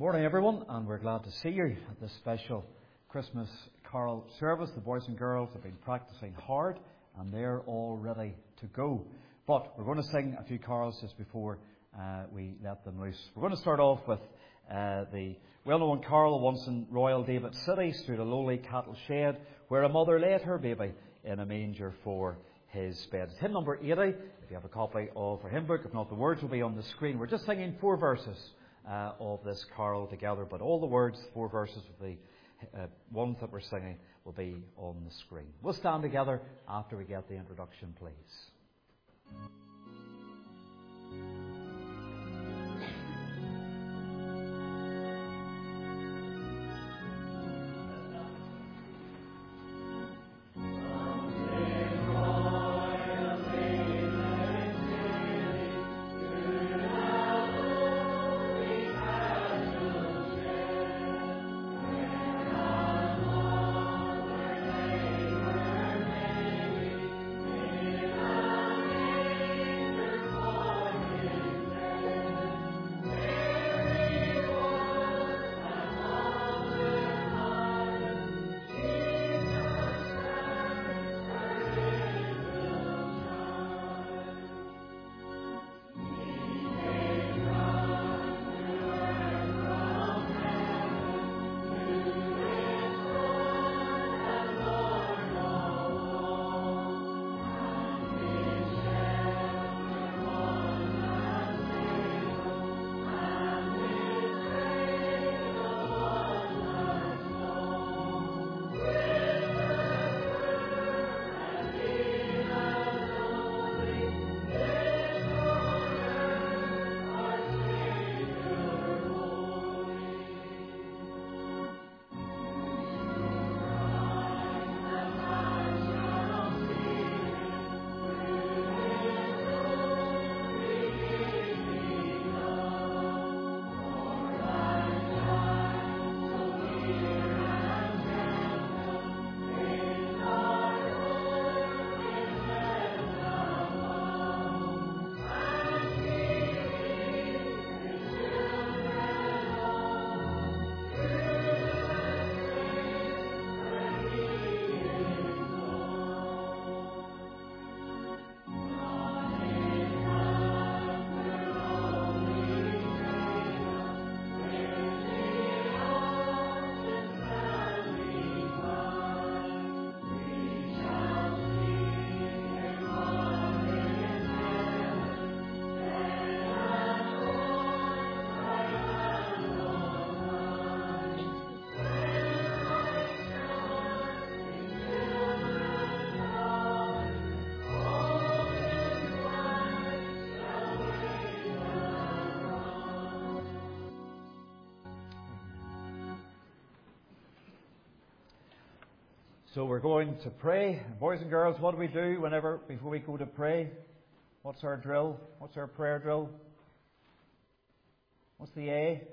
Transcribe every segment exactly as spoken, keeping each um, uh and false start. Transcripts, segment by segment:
Morning everyone, and we're glad to see you at this special Christmas carol service. The boys and girls have been practicing hard and they're all ready to go. But we're going to sing a few carols just before uh, we let them loose. We're going to start off with uh, the well-known carol, Once in Royal David City, stood a lowly cattle shed, where a mother laid her baby in a manger for his bed. It's hymn number eighty, if you have a copy of our hymn book. If not, the words will be on the screen. We're just singing four verses Uh, of this carol together, but all the words, four verses of the uh, ones that we're singing will be on the screen. We'll stand together after we get the introduction, please. So we're going to pray. Boys and girls, what do we do whenever, before we go to pray? What's our drill? What's our prayer drill? What's the A?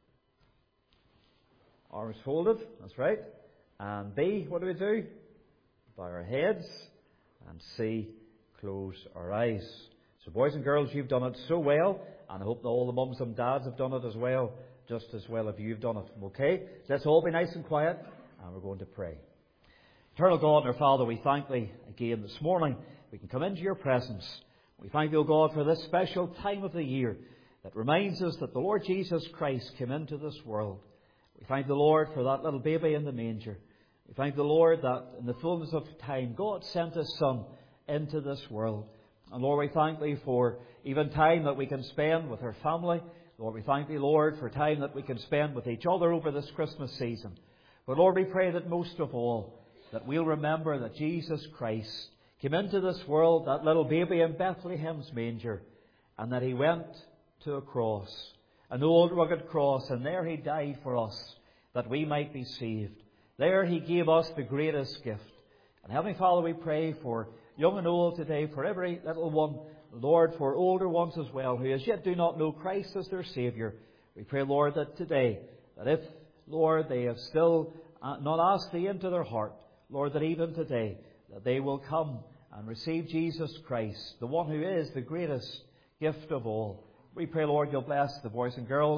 Arms folded, that's right. And B, what do we do? Bow our heads. And C, close our eyes. So boys and girls, you've done it so well, and I hope that all the mums and dads have done it as well, just as well if you've done it. Okay? Let's all be nice and quiet, and we're going to pray. Eternal God and our Father, we thank Thee again this morning. We can come into Your presence. We thank Thee, O God, for this special time of the year that reminds us that the Lord Jesus Christ came into this world. We thank the Lord for that little baby in the manger. We thank the Lord that in the fullness of time, God sent His Son into this world. And Lord, we thank Thee for even time that we can spend with our family. Lord, we thank Thee, Lord, for time that we can spend with each other over this Christmas season. But Lord, we pray that most of all, that we'll remember that Jesus Christ came into this world, that little baby in Bethlehem's manger, and that He went to a cross, an old rugged cross, and there He died for us, that we might be saved. There He gave us the greatest gift. And Heavenly Father, we pray for young and old today, for every little one, Lord, for older ones as well, who as yet do not know Christ as their Saviour. We pray, Lord, that today, that if, Lord, they have still not asked Thee into their heart, Lord, that even today, that they will come and receive Jesus Christ, the one who is the greatest gift of all. We pray, Lord, You'll bless the boys and girls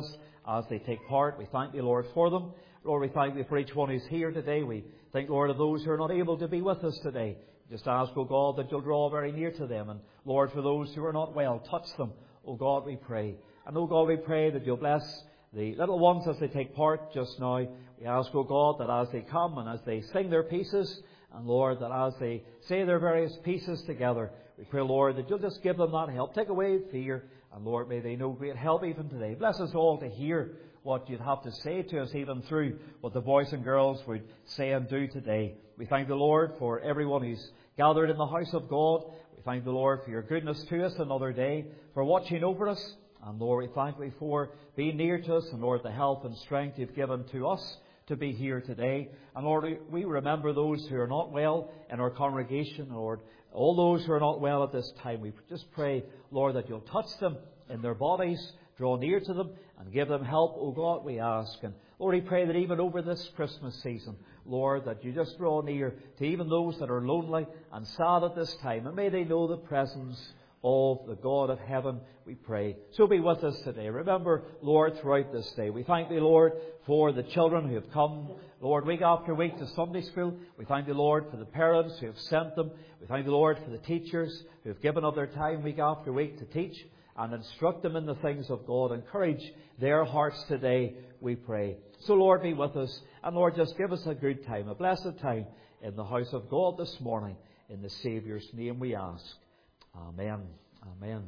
as they take part. We thank Thee, Lord, for them. Lord, we thank Thee for each one who's here today. We thank, Lord, of those who are not able to be with us today. Just ask, O God, that You'll draw very near to them. And Lord, for those who are not well, touch them, O God, we pray. And, O God, we pray that You'll bless the little ones as they take part just now. We ask, O God, that as they come and as they sing their pieces, and Lord, that as they say their various pieces together, we pray, Lord, that You'll just give them that help. Take away fear. And Lord, may they know great help even today. Bless us all to hear what You'd have to say to us, even through what the boys and girls would say and do today. We thank the Lord for everyone who's gathered in the house of God. We thank the Lord for Your goodness to us another day, for watching over us. And Lord, we thank Thee for being near to us, and Lord, the health and strength You've given to us to be here today. And Lord, we remember those who are not well in our congregation, Lord. All those who are not well at this time, we just pray, Lord, that You'll touch them in their bodies, draw near to them, and give them help, O God, we ask. And Lord, we pray that even over this Christmas season, Lord, that You just draw near to even those that are lonely and sad at this time. And may they know the presence of the God of heaven, we pray. So be with us today. Remember, Lord, throughout this day, we thank Thee, Lord, for the children who have come, Lord, week after week to Sunday school. We thank Thee, Lord, for the parents who have sent them. We thank Thee, Lord, for the teachers who have given up their time week after week to teach and instruct them in the things of God. Encourage their hearts today, we pray. So, Lord, be with us. And, Lord, just give us a good time, a blessed time in the house of God this morning. In the Saviour's name we ask. Amen. Amen.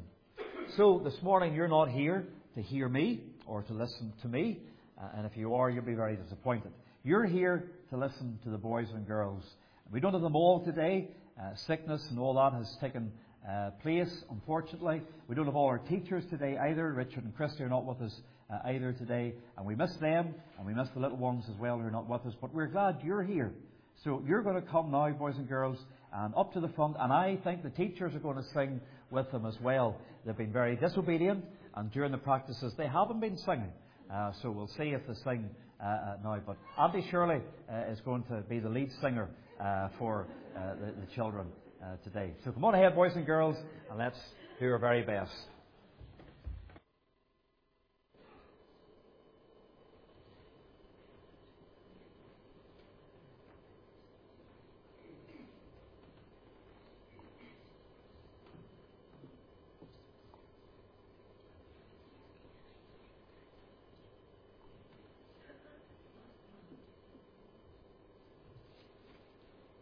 So, this morning you're not here to hear me or to listen to me. Uh, and if you are, you'll be very disappointed. You're here to listen to the boys and girls. We don't have them all today. Uh, sickness and all that has taken uh, place, unfortunately. We don't have all our teachers today either. Richard and Christy are not with us uh, either today. And we miss them, and we miss the little ones as well who are not with us. But we're glad you're here. So you're going to come now, boys and girls, and up to the front. And I think the teachers are going to sing with them as well. They've been very disobedient, and during the practices they haven't been singing. Uh, so we'll see if they sing uh, uh, now. But Auntie Shirley uh, is going to be the lead singer uh, for uh, the, the children uh, today. So come on ahead, boys and girls, and let's do our very best.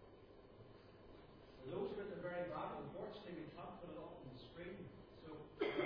Those who are at the very back, unfortunately, we can't put it up on the screen. So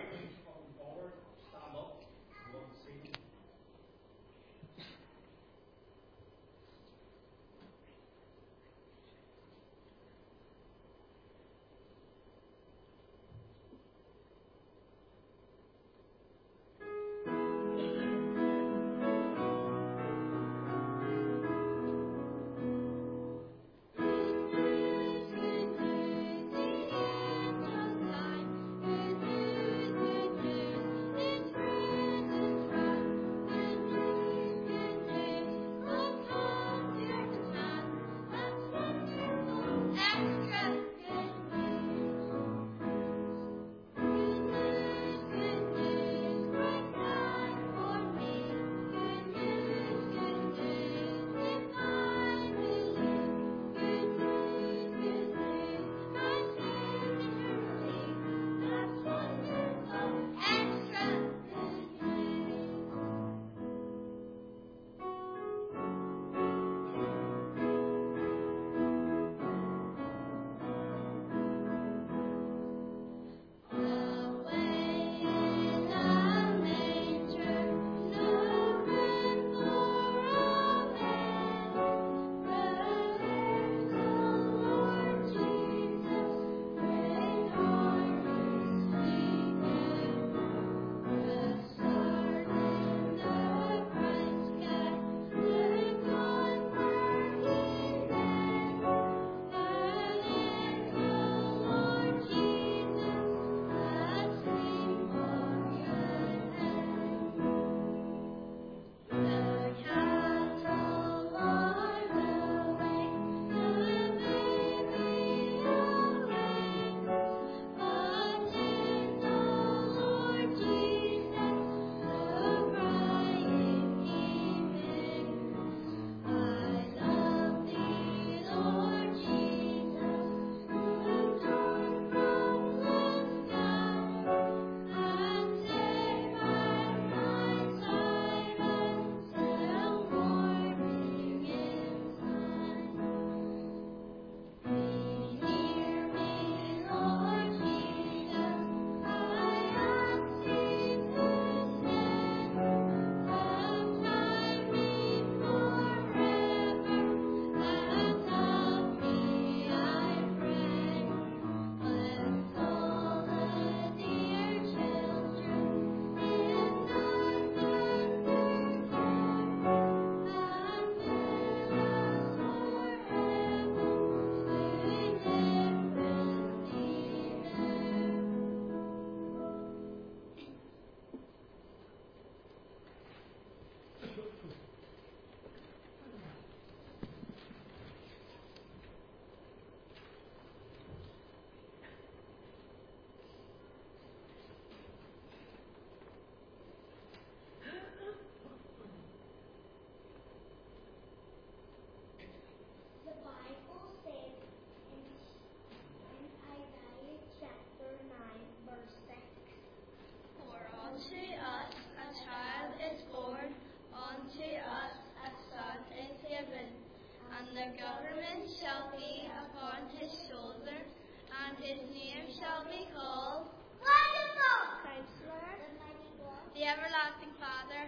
government shall be upon his shoulder, and his name shall be called Wonderful, Counselor, the Mighty God, the Everlasting Father.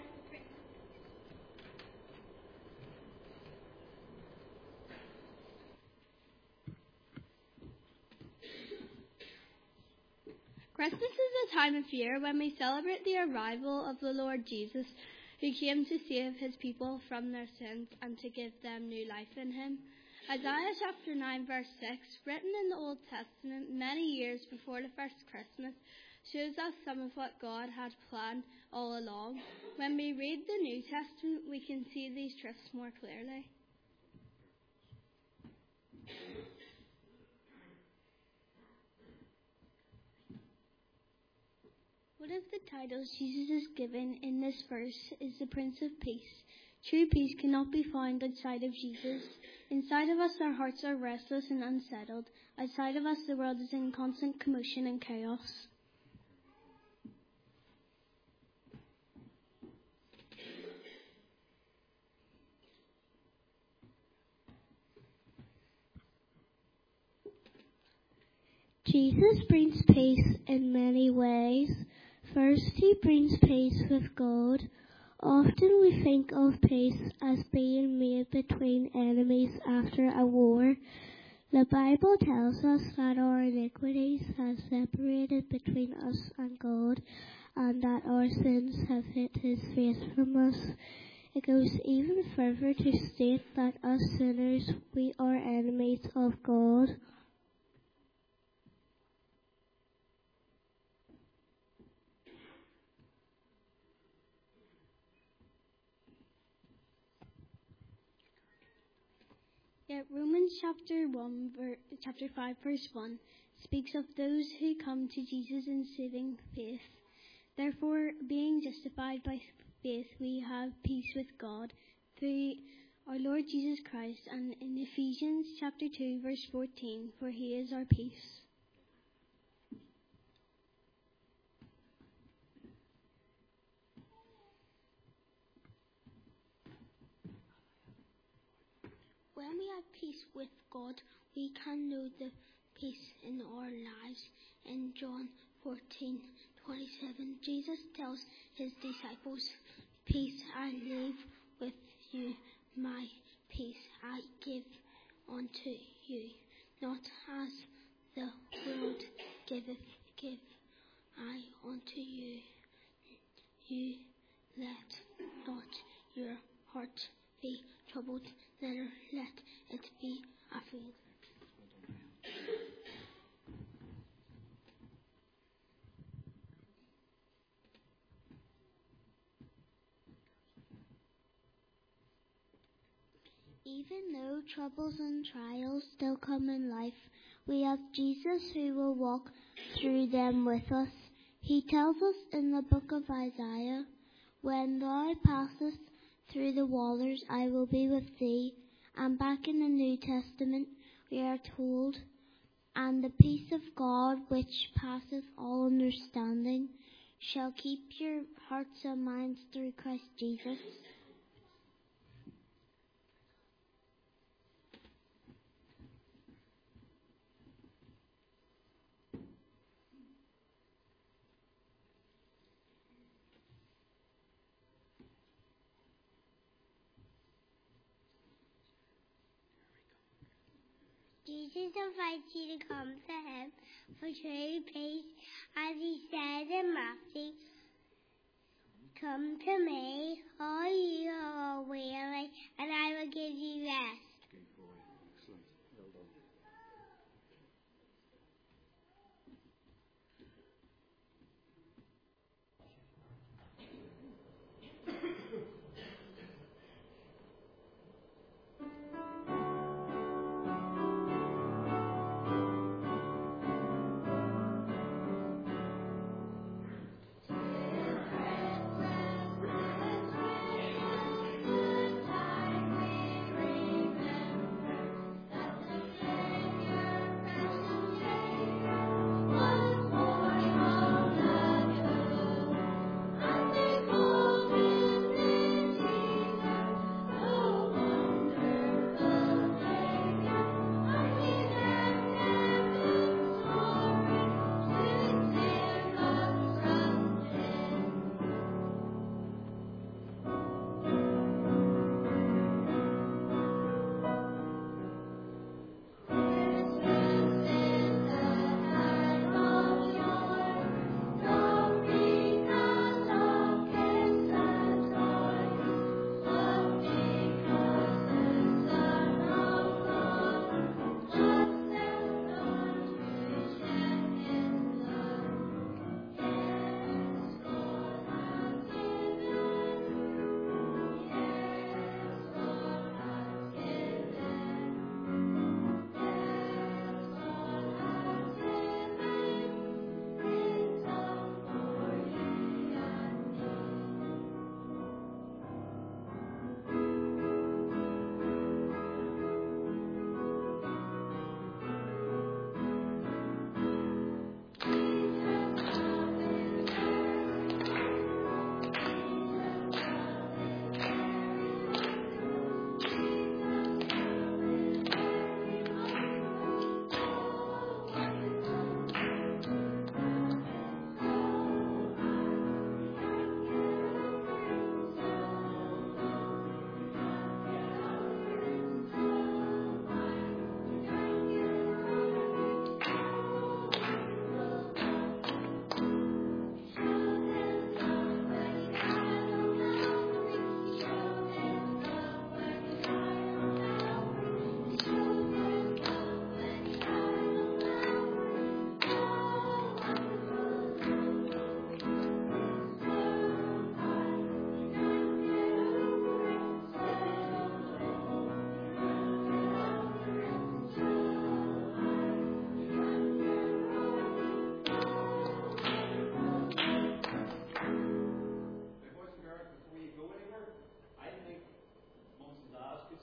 Christmas is a time of year when we celebrate the arrival of the Lord Jesus, who came to save his people from their sins and to give them new life in him. Isaiah chapter nine verse six, written in the Old Testament many years before the first Christmas, shows us some of what God had planned all along. When we read the New Testament, we can see these truths more clearly. One of the titles Jesus is given in this verse is the Prince of Peace. True peace cannot be found outside of Jesus. Inside of us, our hearts are restless and unsettled. Outside of us, the world is in constant commotion and chaos. Jesus brings peace in many ways. First, he brings peace with God. Often we think of peace as being made between enemies after a war. The Bible tells us that our iniquities have separated between us and God, and that our sins have hid his face from us. It goes even further to state that as sinners, we are enemies of God. Yet Romans chapter one, ver- chapter five, verse one speaks of those who come to Jesus in saving faith. Therefore, being justified by faith, we have peace with God through our Lord Jesus Christ. And in Ephesians chapter two, verse fourteen, for he is our peace. When we have peace with God, we can know the peace in our lives. In John fourteen twenty-seven, Jesus tells his disciples, "Peace I leave with you, my peace I give unto you. Not as the world giveth, give I unto you. You let not your heart be troubled, neither let it be afraid." Even though troubles and trials still come in life, we have Jesus who will walk through them with us. He tells us in the book of Isaiah, "When thou passest through the waters, I will be with thee." And back in the New Testament, we are told, "And the peace of God, which passeth all understanding, shall keep your hearts and minds through Christ Jesus." Jesus invites you to come to him for true peace, as he said in Matthew, "Come to me, all you who are weary, and I will give you rest." Good boy. Excellent. Well done. Christmas, Christmas,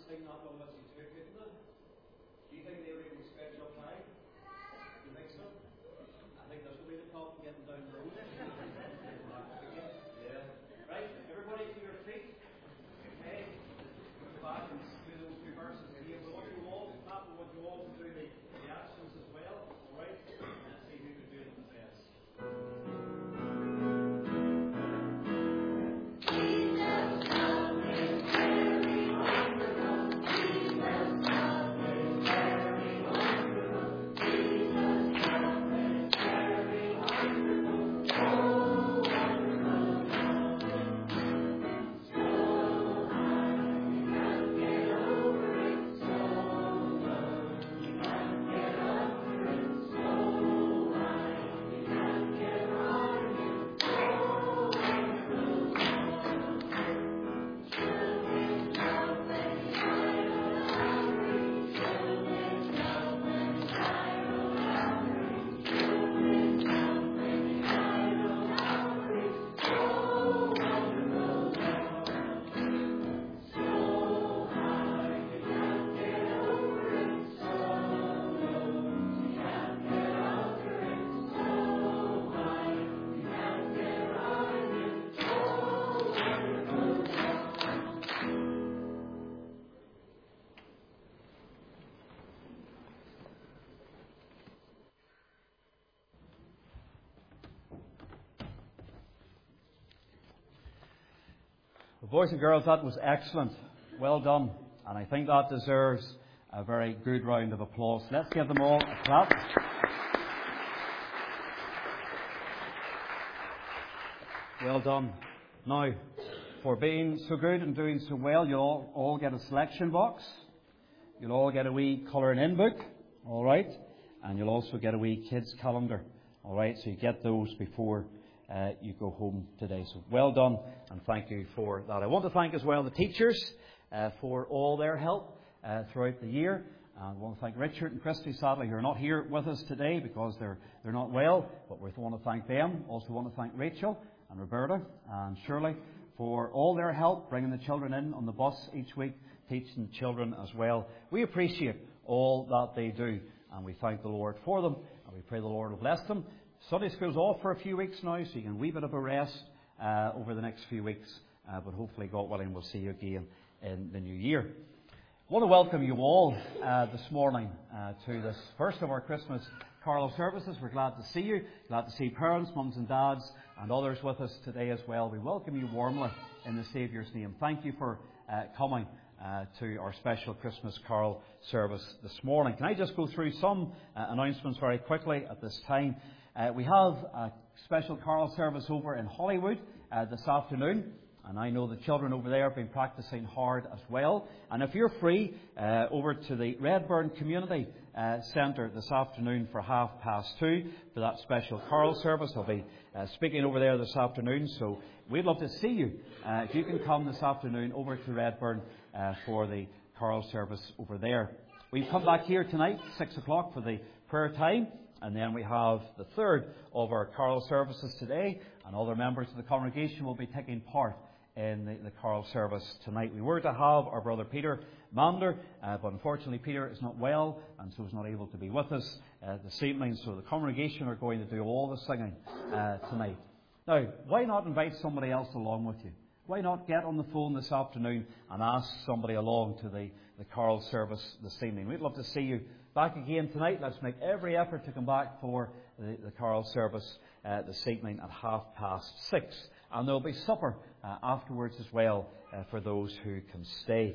sing that one with you too, couldn't they? Do you think they were able to stretch up high? Do you think so? I think this will be the top getting down the road. Yeah. Right, everybody to your feet. Okay. Go back and do those two verses again. We want you all, not we want you all to do the, the actions as well. Alright? Let's see who can do them the best. Boys and girls, that was excellent. Well done. And I think that deserves a very good round of applause. Let's give them all a clap. Well done. Now, for being so good and doing so well, you'll all, all get a selection box. You'll all get a wee colouring in book. All right. And you'll also get a wee kids calendar. All right. So you get those before Uh, you go home today. So well done, and thank you for that. I want to thank as well the teachers uh, for all their help uh, throughout the year. And I want to thank Richard and Christy, sadly, who are not here with us today because they're they're not well, but we want to thank them. Also want to thank Rachel and Roberta and Shirley for all their help, bringing the children in on the bus each week, teaching children as well. We appreciate all that they do, and we thank the Lord for them, and we pray the Lord will bless them. Sunday school's off for a few weeks now, so you can a wee bit of a rest uh, over the next few weeks. Uh, but hopefully, God willing, we'll see you again in the new year. I want to welcome you all uh, this morning uh, to this first of our Christmas carol services. We're glad to see you. Glad to see parents, mums and dads, and others with us today as well. We welcome you warmly in the Saviour's name. Thank you for uh, coming uh, to our special Christmas carol service this morning. Can I just go through some uh, announcements very quickly at this time? Uh, we have a special carol service over in Hollywood uh, this afternoon, and I know the children over there have been practicing hard as well. And if you're free, uh, over to the Redburn Community uh, Centre this afternoon for half past two for that special carol service. I'll be uh, speaking over there this afternoon, so we'd love to see you. Uh, if you can come this afternoon over to Redburn uh, for the carol service over there. We've come back here tonight, six o'clock, for the prayer time. And then we have the third of our carol services today, and other members of the congregation will be taking part in the, the carol service tonight. We were to have our brother Peter Mander, uh, but unfortunately Peter is not well, and so is not able to be with us uh, this evening. So the congregation are going to do all the singing uh, tonight. Now, why not invite somebody else along with you? Why not get on the phone this afternoon and ask somebody along to the, the carol service this evening? We'd love to see you back again tonight. Let's make every effort to come back for the, the carol service uh, this evening at half past six. And there'll be supper uh, afterwards as well uh, for those who can stay.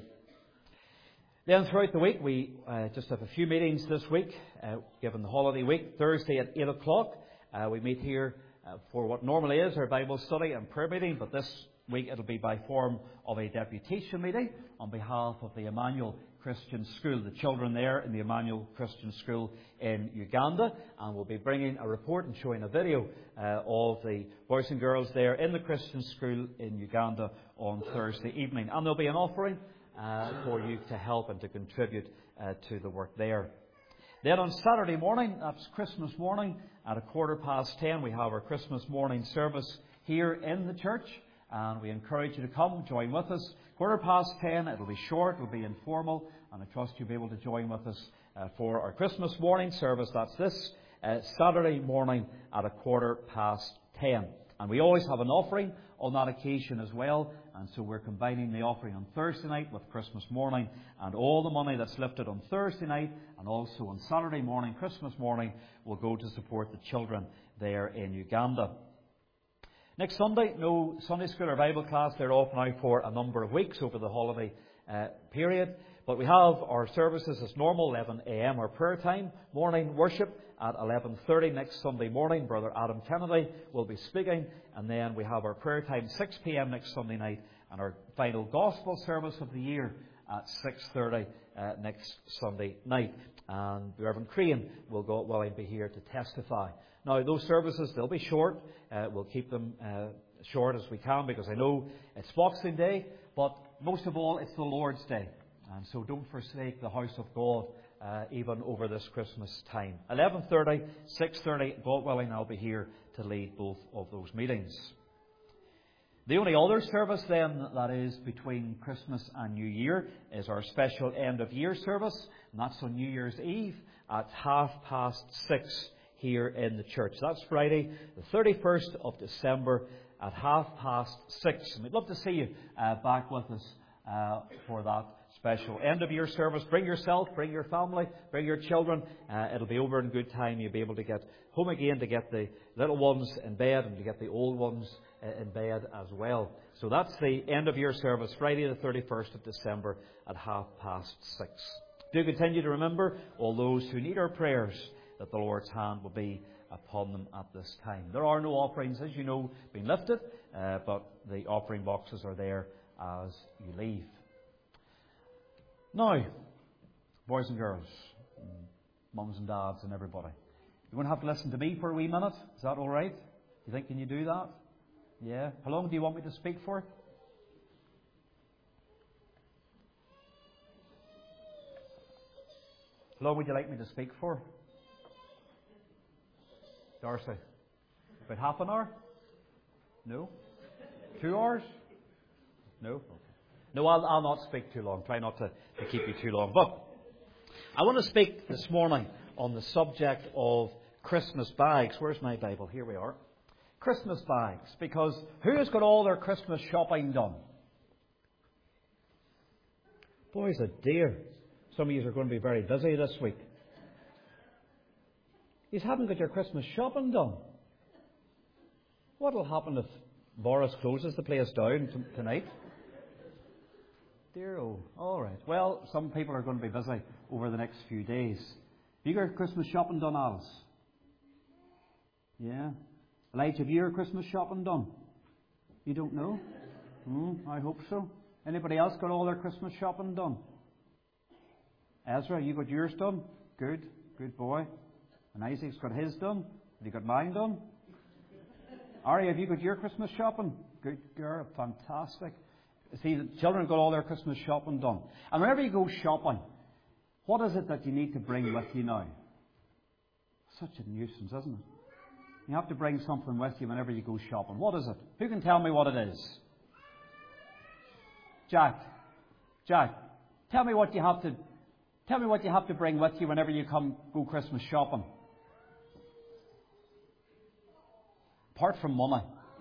Then throughout the week, we uh, just have a few meetings this week, uh, given the holiday week. Thursday at eight o'clock, uh, we meet here uh, for what normally is our Bible study and prayer meeting, but this week it'll be by form of a deputation meeting on behalf of the Emmanuel Christian School, the children there in the Emmanuel Christian School in Uganda, and we'll be bringing a report and showing a video uh, of the boys and girls there in the Christian School in Uganda on Thursday evening. And there'll be an offering uh, for you to help and to contribute uh, to the work there. Then on Saturday morning, that's Christmas morning, at a quarter past ten, we have our Christmas morning service here in the church. And we encourage you to come, join with us. Quarter past ten, it'll be short, it'll be informal, and I trust you'll be able to join with us uh, for our Christmas morning service. That's this uh, Saturday morning at a quarter past ten. And we always have an offering on that occasion as well. And so we're combining the offering on Thursday night with Christmas morning. And all the money that's lifted on Thursday night and also on Saturday morning, Christmas morning, will go to support the children there in Uganda. Next Sunday, no Sunday school or Bible class. They're off now for a number of weeks over the holiday uh, period. But we have our services as normal, eleven a m, our prayer time, morning worship at eleven thirty next Sunday morning. Brother Adam Kennedy will be speaking. And then we have our prayer time, six p m next Sunday night, and our final gospel service of the year at six thirty uh, next Sunday night. And Reverend Crean will, God willing, be here to testify. Now, those services, they'll be short. Uh, we'll keep them uh, short as we can, because I know it's Boxing Day, but most of all, it's the Lord's Day. And so don't forsake the house of God, uh, even over this Christmas time. eleven thirty, six thirty, God willing, I'll be here to lead both of those meetings. The only other service then that is between Christmas and New Year is our special end of year service, and that's on New Year's Eve at half past six here in the church. That's Friday, the thirty-first of December at half past six. And we'd love to see you uh, back with us uh, for that special end of year service. Bring yourself, bring your family, bring your children. Uh, it'll be over in good time. You'll be able to get home again, to get the little ones in bed and to get the old ones uh, in bed as well. So that's the end of year service, Friday the thirty-first of December at half past six. Do continue to remember all those who need our prayers, that the Lord's hand will be upon them at this time. There are no offerings, as you know, being lifted, uh, but the offering boxes are there as you leave. Now, boys and girls, mums and dads and everybody, you won't have to listen to me for a wee minute. Is that all right? You think, can you do that? Yeah? How long do you want me to speak for? How long would you like me to speak for? Darcy? About half an hour? No? Two hours? No? Okay. No, I'll, I'll not speak too long. Try not to, to keep you too long. But I want to speak this morning on the subject of Christmas bags. Where's my Bible? Here we are. Christmas bags. Because who has got all their Christmas shopping done? Boys, a dear. Some of you are going to be very busy this week. You haven't got your Christmas shopping done. What will happen if Boris closes the place down t- tonight? Dear oh, all right. Well, some people are going to be busy over the next few days. Have you got your Christmas shopping done, Alice? Yeah. Elijah, have you your Christmas shopping done? You don't know? Hmm, I hope so. Anybody else got all their Christmas shopping done? Ezra, you got yours done? Good, good boy. And Isaac's got his done. Have you got mine done? Ari, have you got your Christmas shopping? Good girl, fantastic. See, the children got all their Christmas shopping done. And whenever you go shopping, what is it that you need to bring with you now? Such a nuisance, isn't it? You have to bring something with you whenever you go shopping. What is it? Who can tell me what it is? Jack. Jack, tell me what you have to tell me what you have to bring with you whenever you come go Christmas shopping. Apart from money.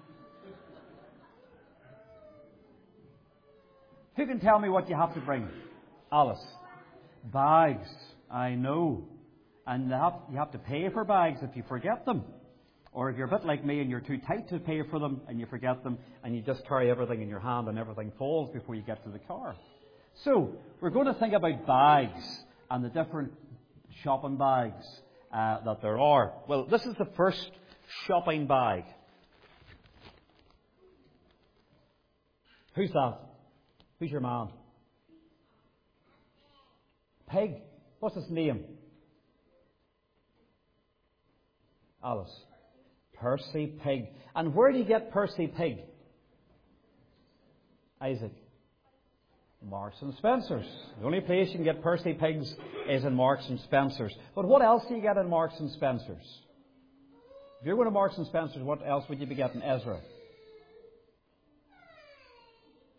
Who can tell me what you have to bring? Alice. Bags. I know. And you have, you have to pay for bags if you forget them. Or if you're a bit like me and you're too tight to pay for them and you forget them and you just carry everything in your hand and everything falls before you get to the car. So, we're going to think about bags and the different shopping bags uh, that there are. Well, this is the first shopping bag. Who's that? Who's your man? Pig. What's his name? Alice. Percy Pig. And where do you get Percy Pig? Isaac. Marks and Spencer's. The only place you can get Percy Pigs is in Marks and Spencer's. But what else do you get in Marks and Spencer's? If you're going to Marks and Spencer's, what else would you be getting, Ezra?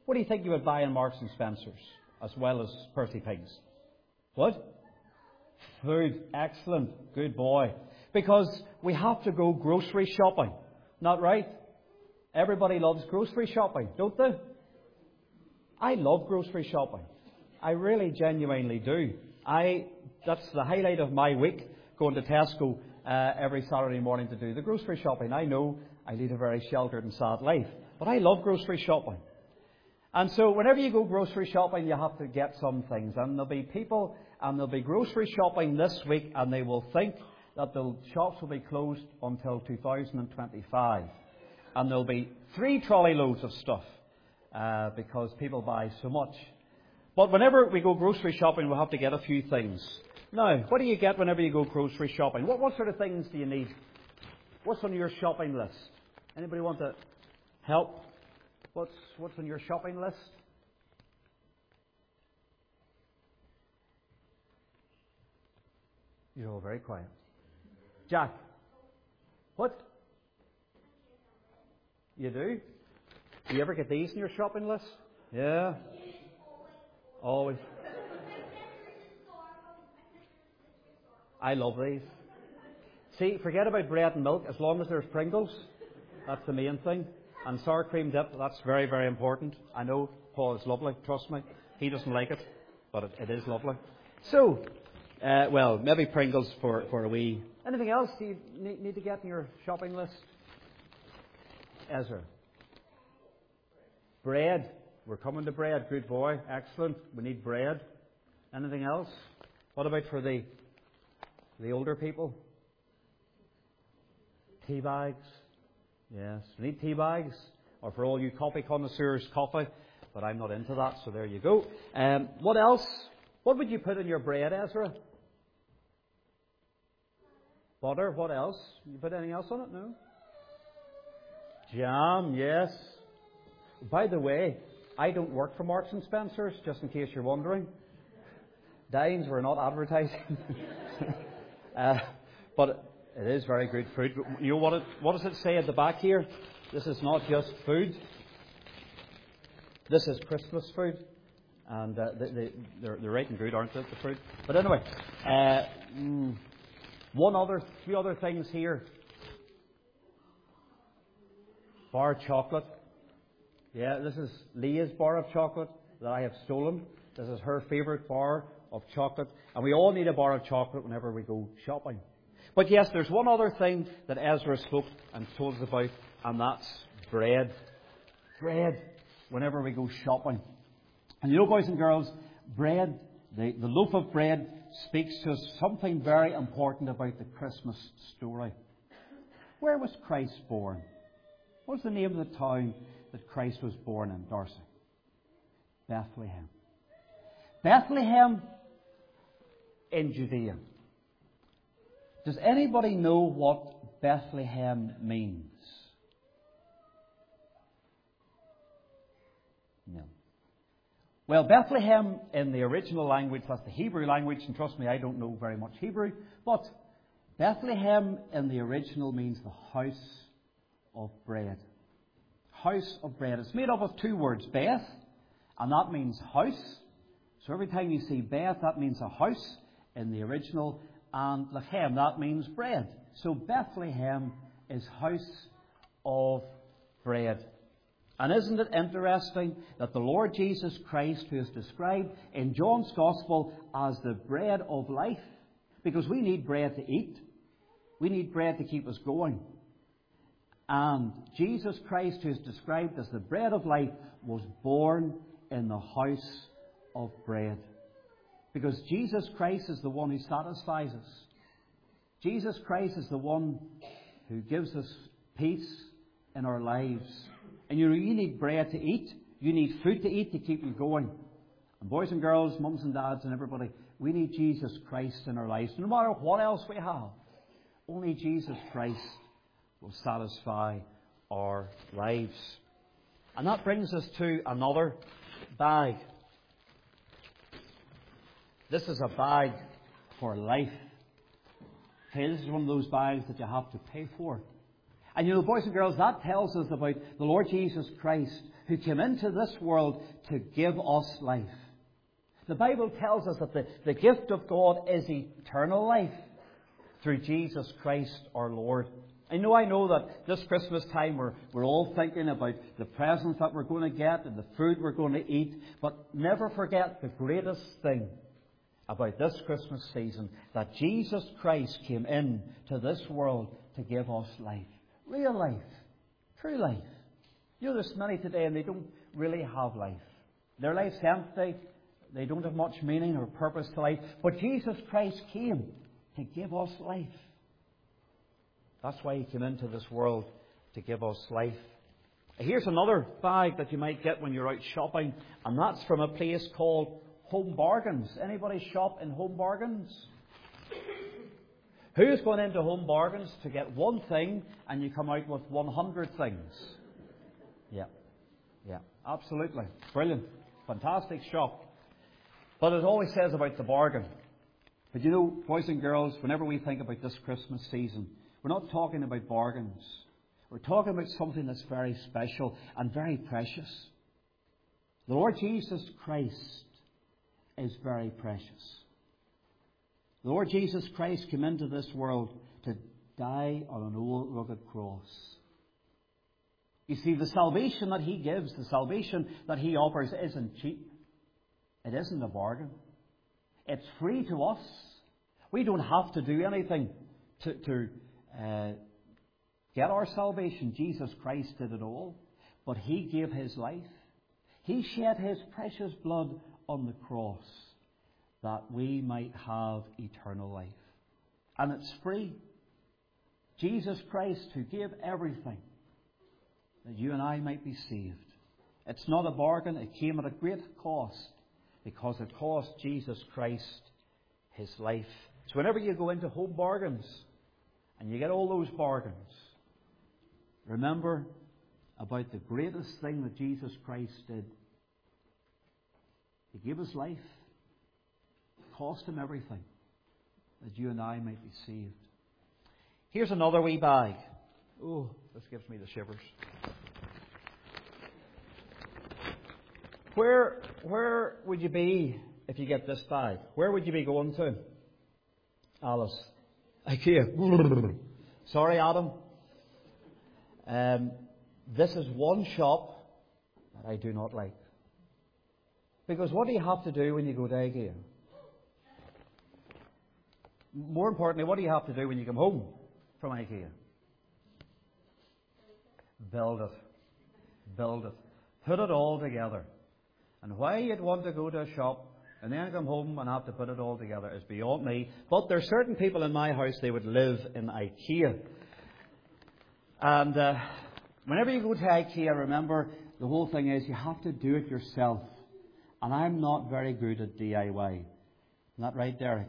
What do you think you would buy in Marks and Spencer's as well as Percy Pigs? What? Food. Excellent. Good boy. Because we have to go grocery shopping. Not right? Everybody loves grocery shopping, don't they? I love grocery shopping. I really genuinely do. I that's the highlight of my week, going to Tesco uh, every Saturday morning to do the grocery shopping. I know I lead a very sheltered and sad life, but I love grocery shopping. And so whenever you go grocery shopping, you have to get some things. And there'll be people, and they'll be grocery shopping this week, and they will think that the shops will be closed until two thousand twenty-five. And there'll be three trolley loads of stuff, uh, because people buy so much. But whenever we go grocery shopping, we'll have to get a few things. Now, what do you get whenever you go grocery shopping? What, what sort of things do you need? What's on your shopping list? Anybody want to help? What's, what's on your shopping list? You're all very quiet. Jack? What? You do? Do you ever get these in your shopping list? Yeah? Always. I love these. See, forget about bread and milk. As long as there's Pringles, that's the main thing. And sour cream dip, that's very, very important. I know Paul is lovely, trust me. He doesn't like it, but it, it is lovely. So, uh, well, maybe Pringles for, for a wee. Anything else you need, need to get in your shopping list? Ezra? Bread. We're coming to bread. Good boy. Excellent. We need bread. Anything else? What about for the the older people? Tea bags. Yes. We need tea bags. Or for all you coffee connoisseurs, coffee. But I'm not into that, so there you go. Um, what else? What would you put in your bread, Ezra? Butter. What else? You put anything else on it? No? Jam. Yes. By the way, I don't work for Marks and Spencer's, just in case you're wondering. Dines, we're not advertising. uh, but it is very good food. You know what, it, what does it say at the back here? This is not just food. This is Christmas food. And uh, they, they, they're, they're right and good, aren't they, the food? But anyway, uh, mm, one other, few other things here. Bar chocolate. Yeah, this is Leah's bar of chocolate that I have stolen. This is her favourite bar of chocolate. And we all need a bar of chocolate whenever we go shopping. But yes, there's one other thing that Ezra spoke and told us about, and that's bread. Bread, whenever we go shopping. And you know, boys and girls, bread, the, the loaf of bread speaks to us something very important about the Christmas story. Where was Christ born? What was the name of the town that Christ was born in, Darcy? Bethlehem. Bethlehem in Judea. Does anybody know what Bethlehem means? No. Well, Bethlehem in the original language, that's the Hebrew language, and trust me, I don't know very much Hebrew, but Bethlehem in the original means the house of bread. House of bread. It's made up of two words, Beth, and that means house. So every time you see Beth, that means a house in the original, and Lechem, that means bread. So Bethlehem is house of bread. And isn't it interesting that the Lord Jesus Christ, who is described in John's Gospel as the bread of life, because we need bread to eat, we need bread to keep us going. And Jesus Christ, who is described as the bread of life, was born in the house of bread. Because Jesus Christ is the one who satisfies us. Jesus Christ is the one who gives us peace in our lives. And you know, you need bread to eat. You need food to eat to keep you going. And boys and girls, mums and dads and everybody, we need Jesus Christ in our lives. No matter what else we have, only Jesus Christ will satisfy our lives. And that brings us to another bag. This is a bag for life. Okay, this is one of those bags that you have to pay for. And you know, boys and girls, that tells us about the Lord Jesus Christ, who came into this world to give us life. The Bible tells us that the, the gift of God is eternal life through Jesus Christ our Lord. I know, I know that this Christmas time we're, we're all thinking about the presents that we're going to get and the food we're going to eat, but never forget the greatest thing about this Christmas season, that Jesus Christ came in to this world to give us life. Real life. True life. You know, there's many today and they don't really have life. Their life's empty. They don't have much meaning or purpose to life. But Jesus Christ came to give us life. That's why He came into this world, to give us life. Here's another bag that you might get when you're out shopping, and that's from a place called Home Bargains. Anybody shop in Home Bargains? Who's gone into Home Bargains to get one thing and you come out with one hundred things? Yeah, yeah, absolutely. Brilliant. Fantastic shop. But it always says about the bargain. But you know, boys and girls, whenever we think about this Christmas season, we're not talking about bargains. We're talking about something that's very special and very precious. The Lord Jesus Christ is very precious. The Lord Jesus Christ came into this world to die on an old rugged cross. You see, the salvation that He gives, the salvation that He offers isn't cheap. It isn't a bargain. It's free to us. We don't have to do anything to, to uh, get our salvation. Jesus Christ did it all. But He gave His life. He shed His precious blood on the cross that we might have eternal life. And it's free. Jesus Christ, who gave everything that you and I might be saved. It's not a bargain. It came at a great cost, because it cost Jesus Christ His life. So whenever you go into Home Bargains and you get all those bargains, remember about the greatest thing that Jesus Christ did. He gave His life. It cost Him everything that you and I might be saved. Here's another wee bag. Oh, this gives me the shivers. Where, where would you be if you get this bag? Where would you be going to? Alice. IKEA. Sorry, Adam. Um, this is one shop that I do not like. Because what do you have to do when you go to IKEA? More importantly, what do you have to do when you come home from IKEA? Build it. Build it. Put it all together. And why you'd want to go to a shop and then come home and have to put it all together is beyond me. But there are certain people in my house, they would live in IKEA. And uh, whenever you go to IKEA, remember, the whole thing is you have to do it yourself. And I'm not very good at D I Y. Isn't that right, Derek?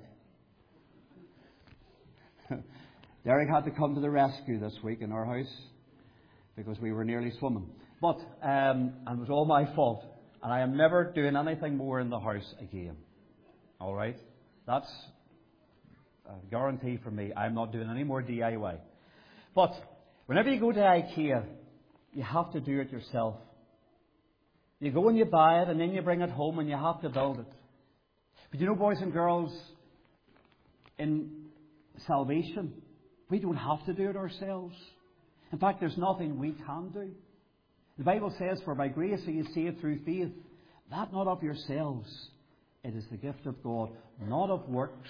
Derek had to come to the rescue this week in our house because we were nearly swimming. But um, and it was all my fault. And I am never doing anything more in the house again. All right? That's a guarantee for me. I'm not doing any more D I Y. But whenever you go to IKEA, you have to do it yourself. You go and you buy it, and then you bring it home, and you have to build it. But you know, boys and girls, in salvation, we don't have to do it ourselves. In fact, there's nothing we can do. The Bible says, "For by grace are you saved through faith, that not of yourselves. It is the gift of God, not of works."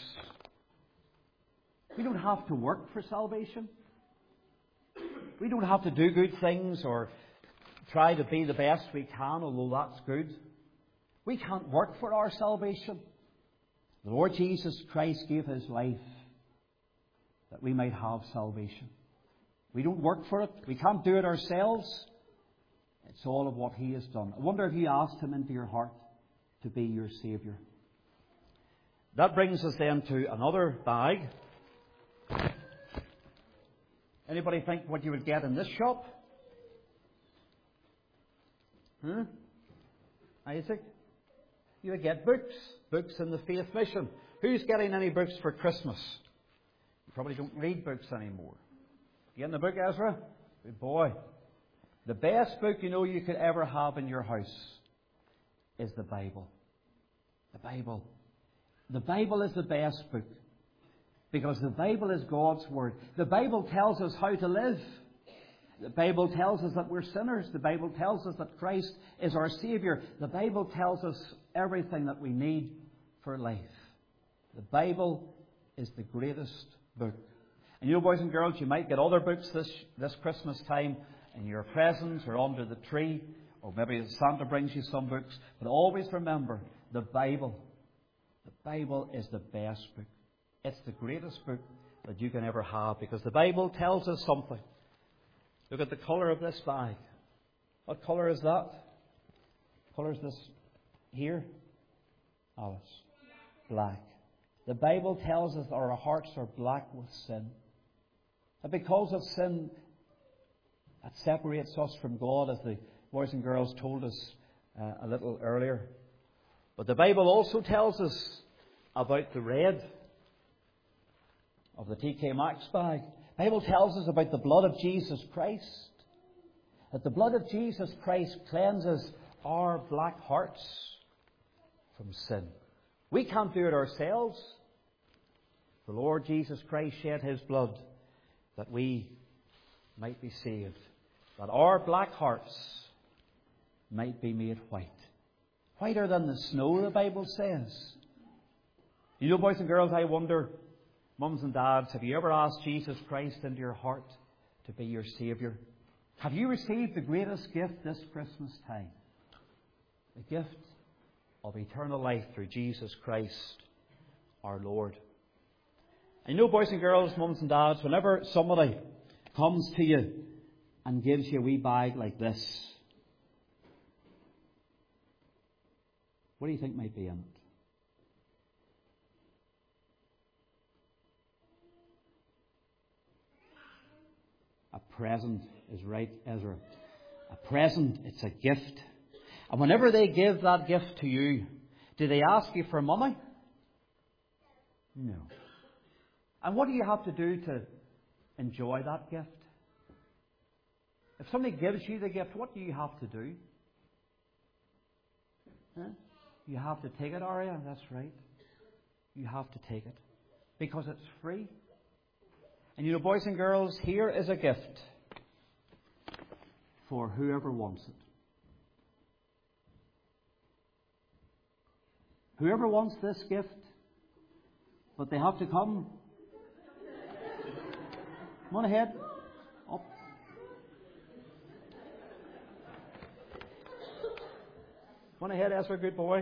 We don't have to work for salvation. We don't have to do good things or try to be the best we can, although that's good. We can't work for our salvation. The Lord Jesus Christ gave His life that we might have salvation. We don't work for it. We can't do it ourselves. It's all of what He has done. I wonder if you asked Him into your heart to be your Saviour. That brings us then to another bag. Anybody think what you would get in this shop? Hmm? Isaac? You would get books. Books in the Faith Mission. Who's getting any books for Christmas? You probably don't read books anymore. You getting a book, Ezra? Good boy. The best book you know you could ever have in your house is the Bible. The Bible. The Bible is the best book because the Bible is God's Word. The Bible tells us how to live. The Bible tells us that we're sinners. The Bible tells us that Christ is our Saviour. The Bible tells us everything that we need for life. The Bible is the greatest book. And you know, boys and girls, you might get other books this, this Christmas time in your presents or under the tree, or maybe Santa brings you some books. But always remember, the Bible. The Bible is the best book. It's the greatest book that you can ever have because the Bible tells us something. Look at the colour of this bag. What colour is that? What colour is this here? Alice. Black. The Bible tells us that our hearts are black with sin. And because of sin, that separates us from God, as the boys and girls told us uh, a little earlier. But the Bible also tells us about the red of the T K Maxx bag. The Bible tells us about the blood of Jesus Christ. That the blood of Jesus Christ cleanses our black hearts from sin. We can't do it ourselves. The Lord Jesus Christ shed His blood that we might be saved. That our black hearts might be made white. Whiter than the snow, the Bible says. You know, boys and girls, I wonder, mums and dads, have you ever asked Jesus Christ into your heart to be your Saviour? Have you received the greatest gift this Christmas time? The gift of eternal life through Jesus Christ, our Lord. And you know, boys and girls, mums and dads, whenever somebody comes to you and gives you a wee bag like this, what do you think might be in it? A present is right, Ezra. A present, it's a gift. And whenever they give that gift to you, do they ask you for money? No. And what do you have to do to enjoy that gift? If somebody gives you the gift, what do you have to do? Huh? You have to take it, Aria. That's right. You have to take it. Because it's free. And you know, boys and girls, here is a gift for whoever wants it. Whoever wants this gift, but they have to come. Come on ahead. Up. Come on ahead, Ezra, good boy.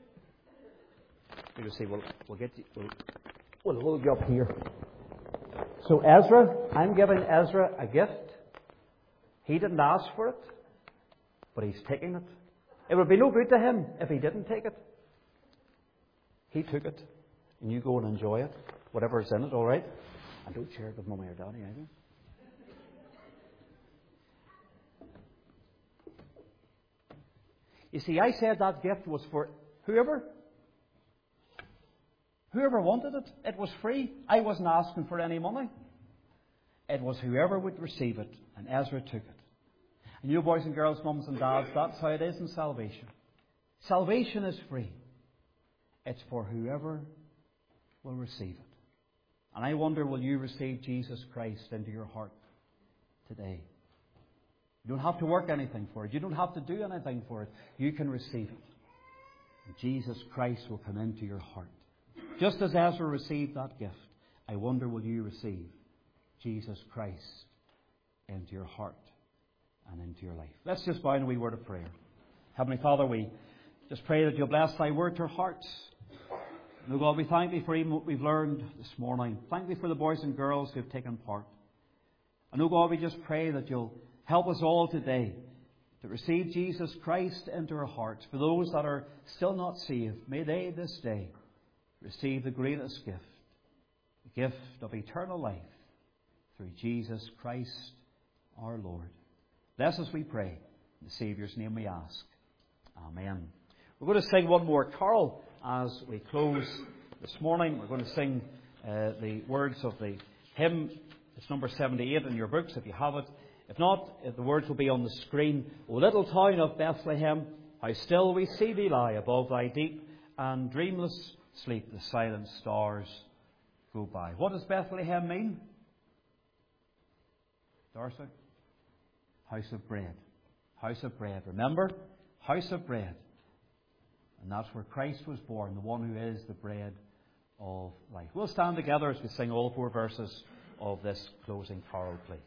You see, we'll, we'll get you, we'll, we'll hold you up here. So Ezra, I'm giving Ezra a gift. He didn't ask for it, but he's taking it. It would be no good to him if he didn't take it. He took it, and you go and enjoy it, whatever's in it, all right? And don't share it with Mummy or Daddy either. You see, I said that gift was for whoever. Whoever wanted it. It was free. I wasn't asking for any money. It was whoever would receive it, and Ezra took it. And you boys and girls, mums and dads, that's how it is in salvation. Salvation is free. It's for whoever will receive it. And I wonder, will you receive Jesus Christ into your heart today? You don't have to work anything for it. You don't have to do anything for it. You can receive it. And Jesus Christ will come into your heart. Just as Ezra received that gift, I wonder, will you receive Jesus Christ into your heart and into your life? Let's just bow in a wee word of prayer. Heavenly Father, we just pray that you'll bless thy word to our hearts. And oh God, we thank thee for even what we've learned this morning. Thank thee for the boys and girls who have taken part. And oh God, we just pray that you'll help us all today to receive Jesus Christ into our hearts. For those that are still not saved, may they this day receive the greatest gift, the gift of eternal life through Jesus Christ our Lord. Bless us, we pray. In the Saviour's name we ask. Amen. We're going to sing one more carol as we close this morning. We're going to sing uh, the words of the hymn. It's number seventy-eight in your books if you have it. If not, the words will be on the screen. O little town of Bethlehem, how still we see thee lie above thy deep and dreamless sleep. The silent stars go by. What does Bethlehem mean? Darcy? House of bread. House of bread. Remember? House of bread. And that's where Christ was born, the one who is the bread of life. We'll stand together as we sing all four verses of this closing carol, please.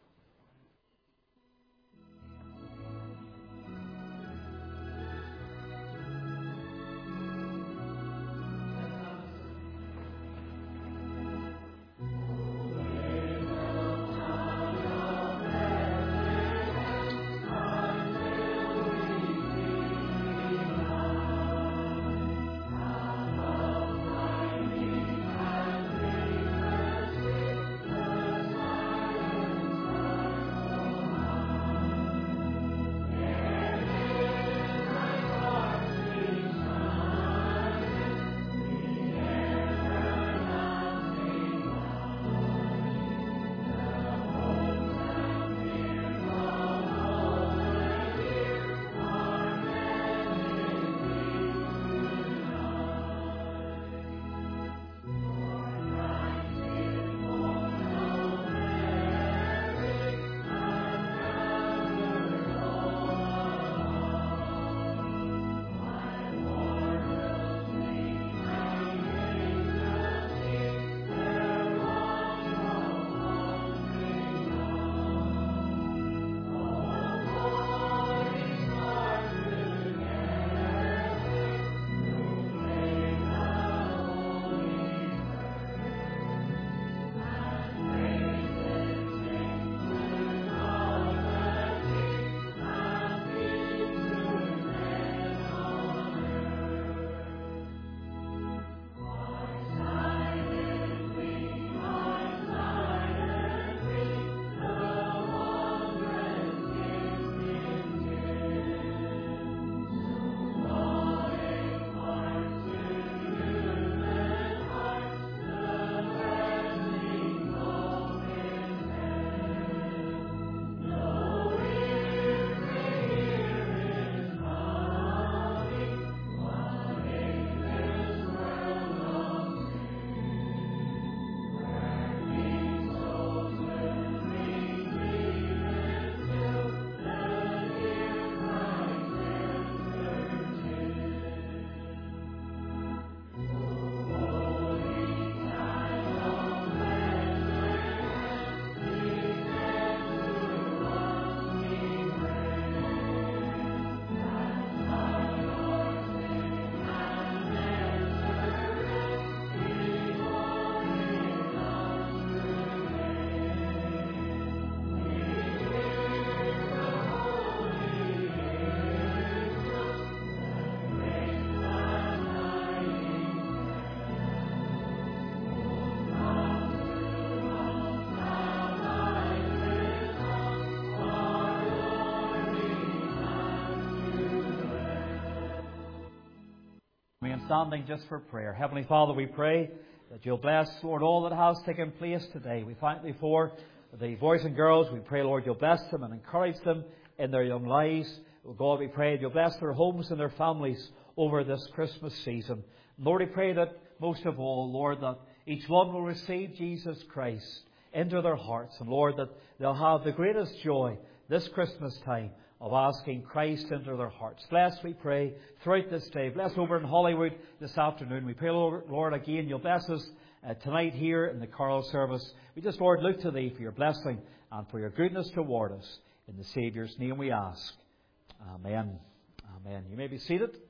Standing just for prayer. Heavenly Father, we pray that you'll bless, Lord, all that has taken place today. We thank thee for the boys and girls. We pray, Lord, you'll bless them and encourage them in their young lives. Oh God, we pray you'll bless their homes and their families over this Christmas season. Lord, we pray that most of all, Lord, that each one will receive Jesus Christ into their hearts. And Lord, that they'll have the greatest joy this Christmas time of asking Christ into their hearts. Bless, we pray, throughout this day. Bless over in Hollywood this afternoon. We pray, Lord, Lord again, you'll bless us uh, tonight here in the choral service. We just, Lord, look to thee for your blessing and for your goodness toward us. In the Saviour's name we ask. Amen. Amen. You may be seated.